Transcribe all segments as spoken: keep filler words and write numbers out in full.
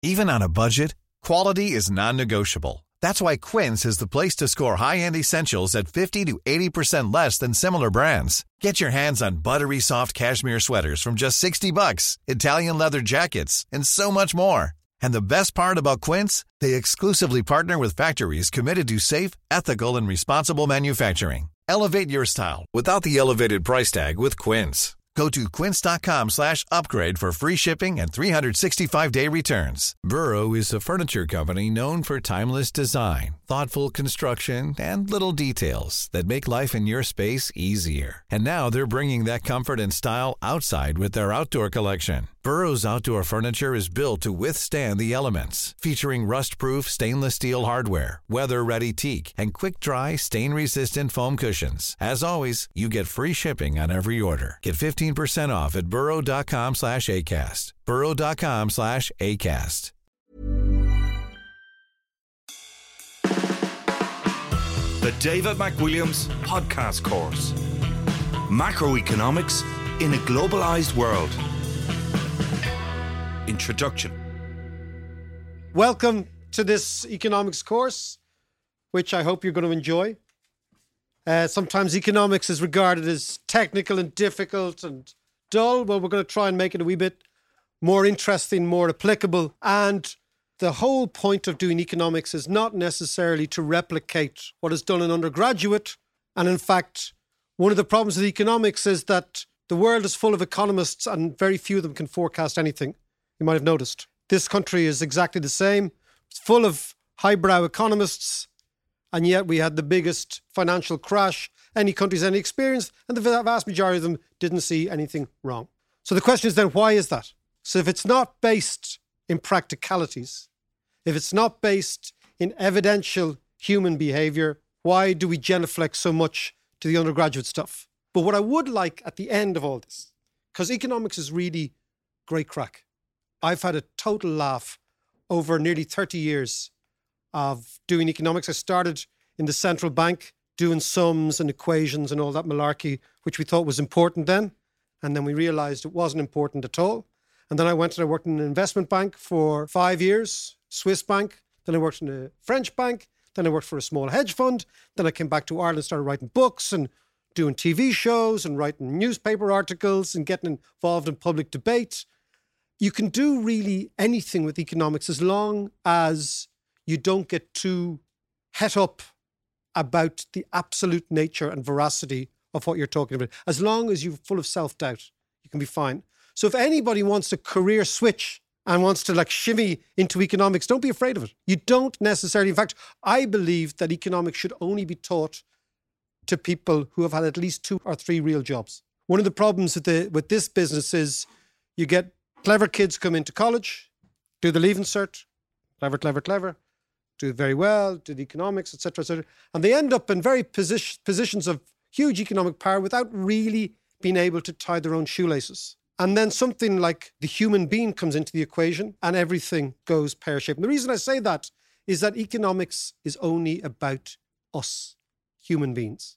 Even on a budget, quality is non-negotiable. That's why Quince is the place to score high-end essentials at fifty to eighty percent less than similar brands. Get your hands on buttery soft cashmere sweaters from just sixty bucks, Italian leather jackets, and so much more. And the best part about Quince, they exclusively partner with factories committed to safe, ethical, and responsible manufacturing. Elevate your style without the elevated price tag with Quince. Go to quince.com slash upgrade for free shipping and three sixty-five day returns. Burrow is a furniture company known for timeless design, thoughtful construction, and little details that make life in your space easier. And now they're bringing that comfort and style outside with their outdoor collection. Burrow's outdoor furniture is built to withstand the elements, featuring rust-proof stainless steel hardware, weather-ready teak, and quick-dry, stain-resistant foam cushions. As always, you get free shipping on every order. Get fifteen percent off at burrow.com slash ACAST. burrow.com slash ACAST. The David McWilliams Podcast Course. Macroeconomics in a Globalized World. Introduction. Welcome to this economics course, which I hope you're going to enjoy. Uh, sometimes economics is regarded as technical and difficult and dull. Well, we're going to try and make it a wee bit more interesting, more applicable. And the whole point of doing economics is not necessarily to replicate what is done in undergraduate. And in fact, one of the problems with economics is that the world is full of economists and very few of them can forecast anything. You might have noticed. This country is exactly the same. It's full of highbrow economists, and yet we had the biggest financial crash any country's any experienced, and the vast majority of them didn't see anything wrong. So the question is then, why is that? So if it's not based in practicalities, if it's not based in evidential human behaviour, why do we genuflect so much to the undergraduate stuff? But what I would like at the end of all this, because economics is really great crack. I've had a total laugh over nearly thirty years of doing economics. I started in the central bank doing sums and equations and all that malarkey, which we thought was important then. And then we realized it wasn't important at all. And then I went and I worked in an investment bank for five years, Swiss bank. Then I worked in a French bank. Then I worked for a small hedge fund. Then I came back to Ireland, started writing books and doing T V shows and writing newspaper articles and getting involved in public debate. You can do really anything with economics as long as you don't get too het up about the absolute nature and veracity of what you're talking about. As long as you're full of self-doubt, you can be fine. So if anybody wants to career switch and wants to like shimmy into economics, don't be afraid of it. You don't necessarily. In fact, I believe that economics should only be taught to people who have had at least two or three real jobs. One of the problems with, the, with this business is you get clever kids come into college, do the Leaving Cert, clever, clever, clever, do very well, do the economics, et cetera, et cetera. And they end up in very position, positions of huge economic power without really being able to tie their own shoelaces. And then something like the human being comes into the equation and everything goes pear-shaped. And the reason I say that is that economics is only about us, human beings.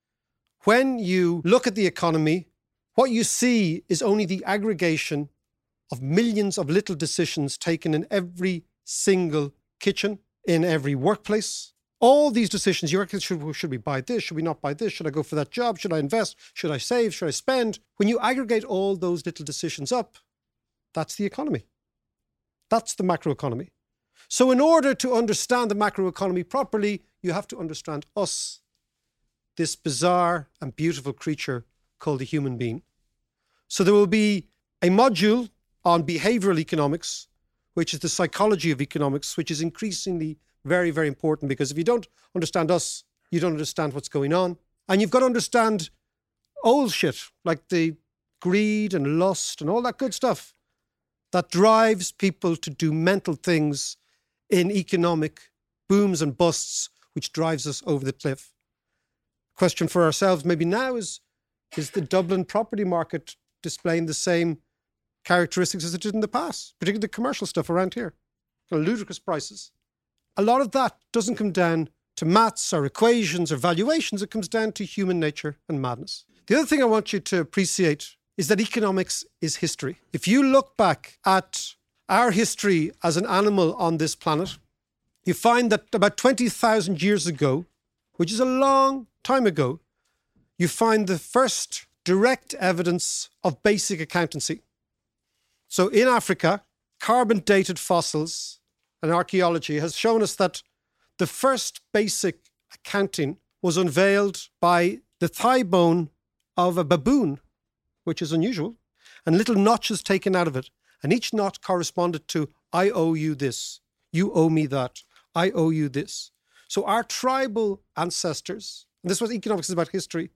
When you look at the economy, what you see is only the aggregation of millions of little decisions taken in every single kitchen, in every workplace. All these decisions, you reckon, should, should we buy this? Should we not buy this? Should I go for that job? Should I invest? Should I save? Should I spend? When you aggregate all those little decisions up, that's the economy. That's the macroeconomy. So in order to understand the macroeconomy properly, you have to understand us, this bizarre and beautiful creature called the human being. So there will be a module on behavioral economics, which is the psychology of economics, which is increasingly very, very important, because if you don't understand us, you don't understand what's going on. And you've got to understand old shit, like the greed and lust and all that good stuff that drives people to do mental things in economic booms and busts, which drives us over the cliff. Question for ourselves maybe now is, is the Dublin property market displaying the same characteristics as it did in the past, particularly the commercial stuff around here? Kind of ludicrous prices. A lot of that doesn't come down to maths or equations or valuations. It comes down to human nature and madness. The other thing I want you to appreciate is that economics is history. If you look back at our history as an animal on this planet, you find that about twenty thousand years ago, which is a long time ago, you find the first direct evidence of basic accountancy. So in Africa, carbon-dated fossils and archaeology has shown us that the first basic accounting was unveiled by the thigh bone of a baboon, which is unusual, and little notches taken out of it. And each knot corresponded to, I owe you this, you owe me that, I owe you this. So our tribal ancestors, and this is what economics is about history,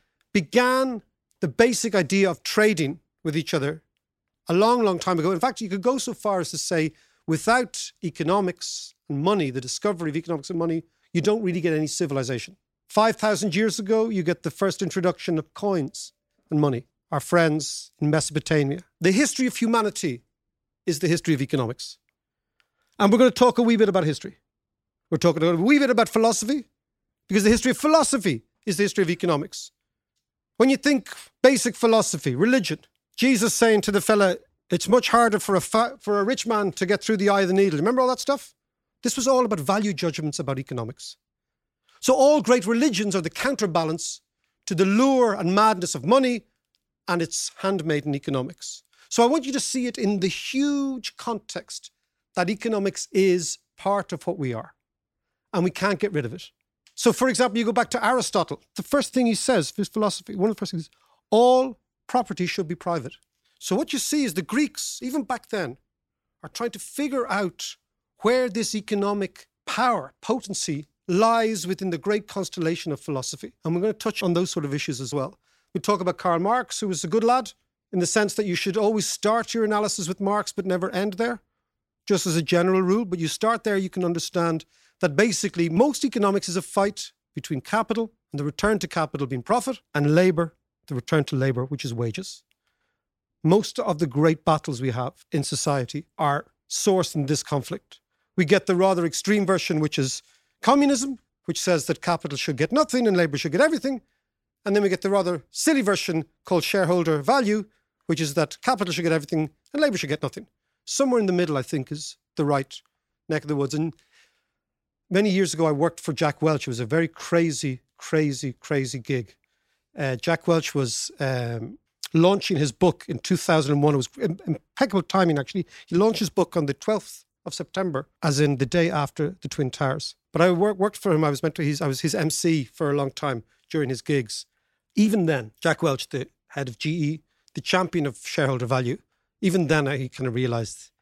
began the basic idea of trading with each other a long, long time ago. In fact, you could go so far as to say, without economics and money, the discovery of economics and money, you don't really get any civilization. five thousand years ago, you get the first introduction of coins and money. Our friends in Mesopotamia. The history of humanity is the history of economics. And we're going to talk a wee bit about history. We're talking a wee bit about philosophy, because the history of philosophy is the history of economics. When you think basic philosophy, religion, Jesus saying to the fella, it's much harder for a fa- for a rich man to get through the eye of the needle. Remember all that stuff? This was all about value judgments about economics. So all great religions are the counterbalance to the lure and madness of money and its handmaiden economics. So I want you to see it in the huge context that economics is part of what we are. And we can't get rid of it. So for example, you go back to Aristotle. The first thing he says, his philosophy, one of the first things is, all property should be private. So what you see is the Greeks, even back then, are trying to figure out where this economic power, potency, lies within the great constellation of philosophy. And we're going to touch on those sort of issues as well. We talk about Karl Marx, who was a good lad, in the sense that you should always start your analysis with Marx, but never end there, just as a general rule. But you start there, you can understand that basically most economics is a fight between capital and the return to capital being profit, and labour, the return to labour, which is wages. Most of the great battles we have in society are sourced in this conflict. We get the rather extreme version, which is communism, which says that capital should get nothing and labour should get everything. And then we get the rather silly version called shareholder value, which is that capital should get everything and labour should get nothing. Somewhere in the middle, I think, is the right neck of the woods. And many years ago, I worked for Jack Welch. It was a very crazy, crazy, crazy gig. Uh, Jack Welch was um, launching his book in two thousand one. It was impeccable timing, actually. He launched his book on the twelfth of September, as in the day after the Twin Towers. But I work, worked for him. I was meant to, he's, I was his M C for a long time during his gigs. Even then, Jack Welch, the head of G E, the champion of shareholder value, even then he kind of realised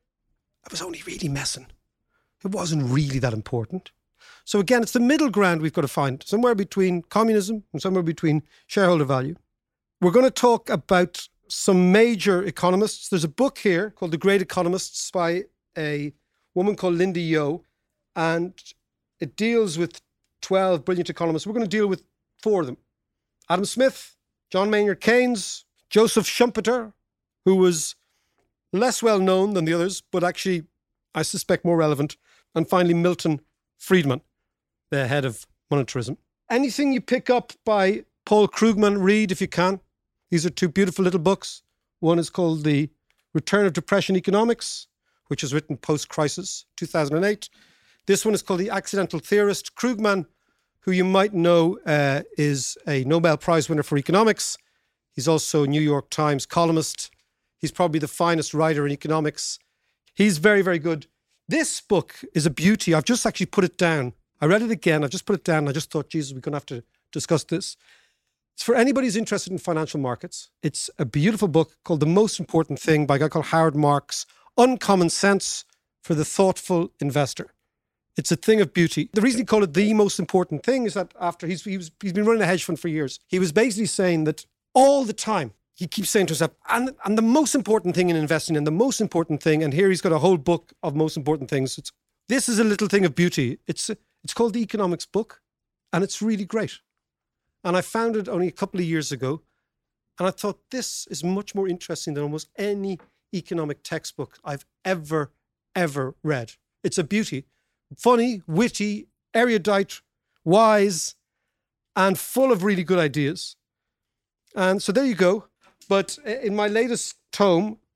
I was only really messing. It wasn't really that important. So again, it's the middle ground we've got to find, somewhere between communism and somewhere between shareholder value. We're going to talk about some major economists. There's a book here called The Great Economists by a woman called Linda Yo, and it deals with twelve brilliant economists. We're going to deal with four of them. Adam Smith, John Maynard Keynes, Joseph Schumpeter, who was less well known than the others, but actually, I suspect, more relevant. And finally, Milton Friedman, the head of monetarism. Anything you pick up by Paul Krugman, read if you can. These are two beautiful little books. One is called The Return of Depression Economics, which was written post-crisis, two thousand eight. This one is called The Accidental Theorist. Krugman, who you might know, uh, is a Nobel Prize winner for economics. He's also a New York Times columnist. He's probably the finest writer in economics. He's very, very good. This book is a beauty. I've just actually put it down. I read it again. I've just put it down. I just thought, Jesus, we're going to have to discuss this. It's for anybody who's interested in financial markets. It's a beautiful book called The Most Important Thing by a guy called Howard Marks. Uncommon Sense for the Thoughtful Investor. It's a thing of beauty. The reason he called it the most important thing is that after he's, he was, he's been running a hedge fund for years, he was basically saying that all the time, he keeps saying to himself, and, and the most important thing in investing, and the most important thing, and here he's got a whole book of most important things. It's, this is a little thing of beauty. It's, it's called The Economics Book, and it's really great. And I found it only a couple of years ago, and I thought this is much more interesting than almost any economic textbook I've ever, ever read. It's a beauty. Funny, witty, erudite, wise, and full of really good ideas. And so there you go. But in my latest tome,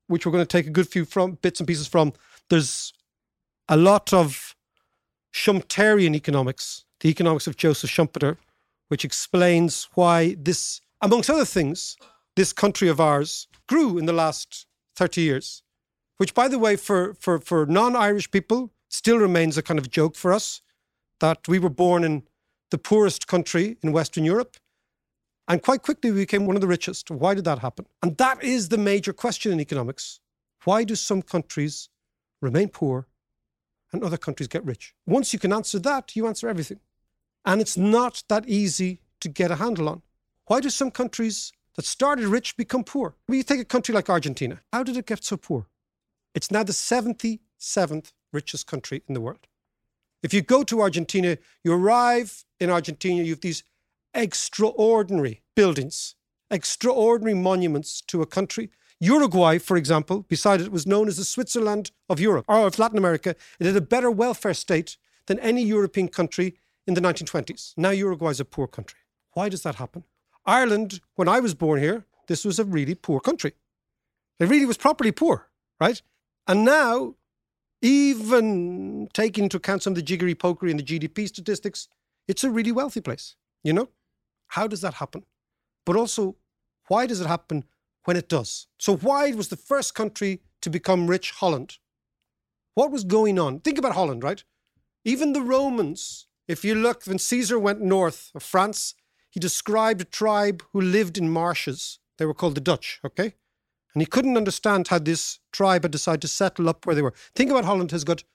which we're going to take a good few from bits and pieces from, there's a lot of Schumpeterian economics, the economics of Joseph Schumpeter, which explains why this, amongst other things, this country of ours grew in the last thirty years, which, by the way, for, for, for non-Irish people, still remains a kind of joke for us, that we were born in the poorest country in Western Europe, and quite quickly we became one of the richest. Why did that happen? And that is the major question in economics. Why do some countries remain poor and other countries get rich? Once you can answer that, you answer everything. And it's not that easy to get a handle on. Why do some countries that started rich become poor? Well, you take a country like Argentina. How did it get so poor? It's now the seventy-seventh richest country in the world. If you go to Argentina, you arrive in Argentina, you have these extraordinary buildings, extraordinary monuments to a country. Uruguay, for example, beside it, was known as the Switzerland of Europe, or of Latin America. It had a better welfare state than any European country in the nineteen twenties. Now Uruguay is a poor country. Why does that happen? Ireland, when I was born here, this was a really poor country. It really was properly poor, right? And now, even taking into account some of the jiggery-pokery and the G D P statistics, it's a really wealthy place, you know? How does that happen? But also, why does it happen when it does? So why was the first country to become rich Holland? What was going on? Think about Holland, right? Even the Romans, if you look, when Caesar went north of France, he described a tribe who lived in marshes. They were called the Dutch, okay? And he couldn't understand how this tribe had decided to settle up where they were. Think about Holland has got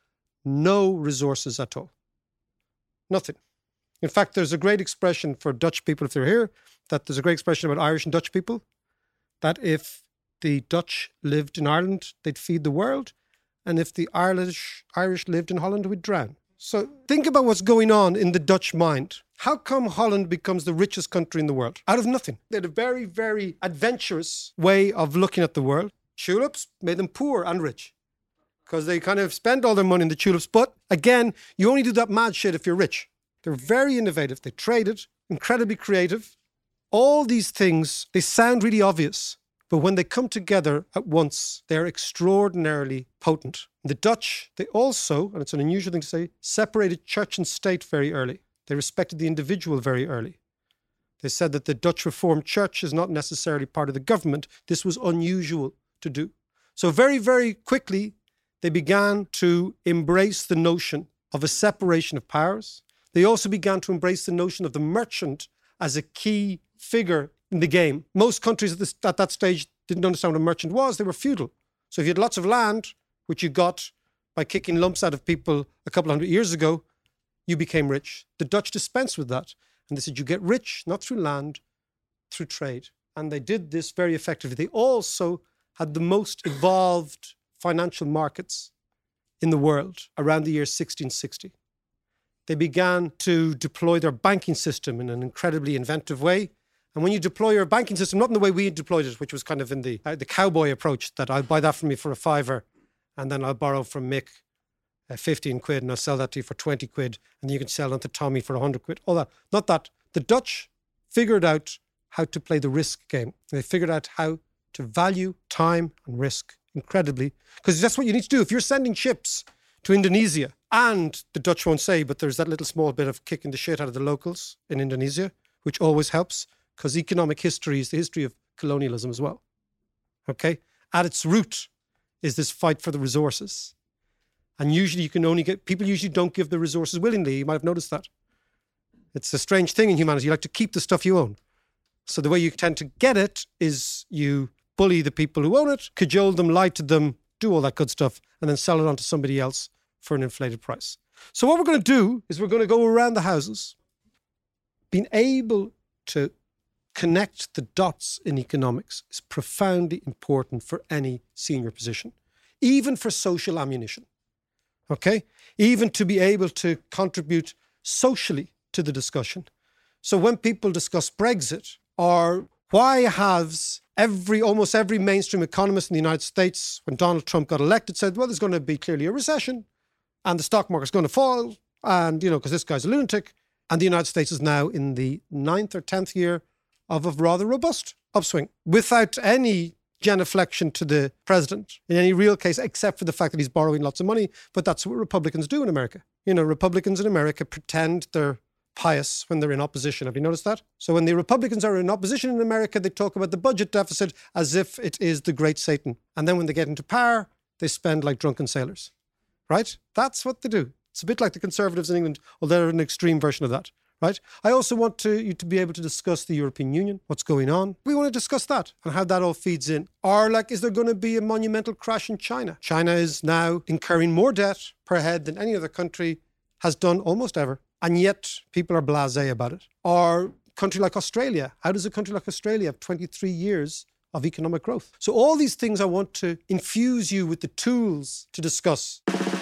no resources at all. Nothing. In fact, there's a great expression for Dutch people, if they're here, that there's a great expression about Irish and Dutch people, that if the Dutch lived in Ireland, they'd feed the world. And if the Irish Irish lived in Holland, we'd drown. So think about what's going on in the Dutch mind. How come Holland becomes the richest country in the world? Out of nothing. They had a very, very adventurous way of looking at the world. Tulips made them poor and rich because they kind of spend all their money in the tulips. But again, you only do that mad shit if you're rich. They're very innovative. They traded, incredibly creative. All these things, they sound really obvious, but when they come together at once, they're extraordinarily potent. The Dutch, they also, and it's an unusual thing to say, separated church and state very early. They respected the individual very early. They said that the Dutch Reformed Church is not necessarily part of the government. This was unusual to do. So very, very quickly, they began to embrace the notion of a separation of powers. They also began to embrace the notion of the merchant as a key figure in the game. Most countries at, this, at that stage didn't understand what a merchant was. They were feudal. So if you had lots of land, which you got by kicking lumps out of people a couple of hundred years ago, you became rich. The Dutch dispensed with that. And they said, you get rich, not through land, through trade. And they did this very effectively. They also had the most evolved financial markets in the world around the year sixteen sixty. They began to deploy their banking system in an incredibly inventive way. And when you deploy your banking system, not in the way we deployed it, which was kind of in the uh, the cowboy approach, that I'll buy that from you for a fiver, and then I'll borrow from Mick uh, fifteen quid, and I'll sell that to you for twenty quid, and then you can sell it to Tommy for one hundred quid. All that. Not that. The Dutch figured out how to play the risk game. They figured out how to value time and risk incredibly, because that's what you need to do. If you're sending ships to Indonesia, and the Dutch won't say, but there's that little small bit of kicking the shit out of the locals in Indonesia, which always helps, because economic history is the history of colonialism as well. Okay? At its root is this fight for the resources. And usually you can only get, people usually don't give the resources willingly. You might have noticed that. It's a strange thing in humanity. You like to keep the stuff you own. So the way you tend to get it is you bully the people who own it, cajole them, lie to them, do all that good stuff, and then sell it on to somebody else for an inflated price. So what we're going to do is we're going to go around the houses, being able to connect the dots in economics is profoundly important for any senior position, even for social ammunition. Okay? Even to be able to contribute socially to the discussion. So when people discuss Brexit, or why has every, almost every mainstream economist in the United States, when Donald Trump got elected, said, well, there's going to be clearly a recession and the stock market's going to fall, and, you know, because this guy's a lunatic. And the United States is now in the ninth or tenth year of a rather robust upswing without any genuflection to the president in any real case, except for the fact that he's borrowing lots of money. But that's what Republicans do in America. You know, Republicans in America pretend they're pious when they're in opposition. Have you noticed that? So when the Republicans are in opposition in America, they talk about the budget deficit as if it is the great Satan. And then when they get into power, they spend like drunken sailors. Right? That's what they do. It's a bit like the Conservatives in England, although they're an extreme version of that. Right? I also want to, you to be able to discuss the European Union, what's going on. We want to discuss that and how that all feeds in. Or like, is there going to be a monumental crash in China? China is now incurring more debt per head than any other country has done almost ever. And yet people are blasé about it. Or a country like Australia. How does a country like Australia have twenty-three years of economic growth? So all these things I want to infuse you with the tools to discuss.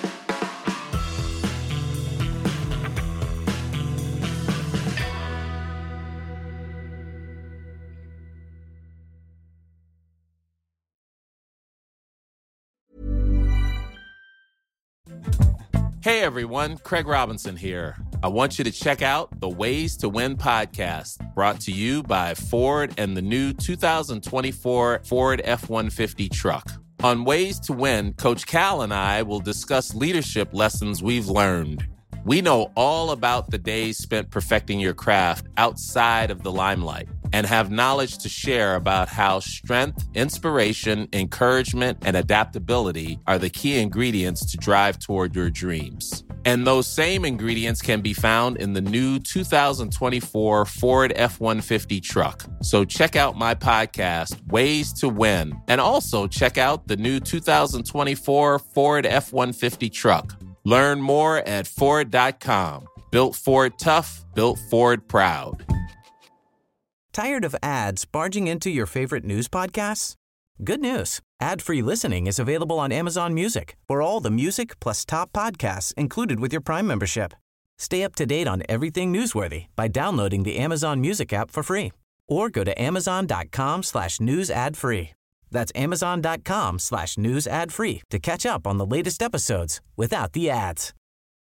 Hey everyone, Craig Robinson here. I want you to check out the Ways to Win podcast, brought to you by Ford and the new two thousand twenty-four Ford F one fifty truck. On Ways to Win, Coach Cal and I will discuss leadership lessons we've learned. We know all about the days spent perfecting your craft outside of the limelight and have knowledge to share about how strength, inspiration, encouragement, and adaptability are the key ingredients to drive toward your dreams. And those same ingredients can be found in the new two thousand twenty-four Ford F one fifty truck. So check out my podcast, Ways to Win, and also check out the new two thousand twenty-four Ford F one fifty truck. Learn more at Ford dot com. Built Ford tough, built Ford proud. Tired of ads barging into your favorite news podcasts? Good news. Ad-free listening is available on Amazon Music for all the music plus top podcasts included with your Prime membership. Stay up to date on everything newsworthy by downloading the Amazon Music app for free or go to amazon.com slash news ad free. That's amazon.com slash news ad free to catch up on the latest episodes without the ads.